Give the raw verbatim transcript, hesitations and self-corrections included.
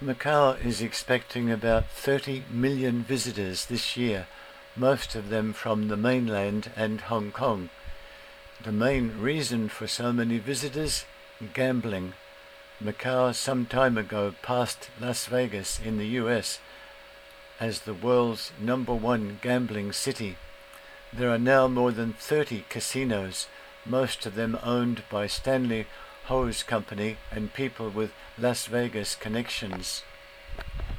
Macau is expecting about thirty million visitors this year, most of them from the mainland and Hong Kong. The main reason for so many visitors? Gambling. Macau some time ago passed Las Vegas in the U S as the world's number one gambling city. There are now more than thirty casinos, most of them owned by Stanley Ho's company and people with Las Vegas connections.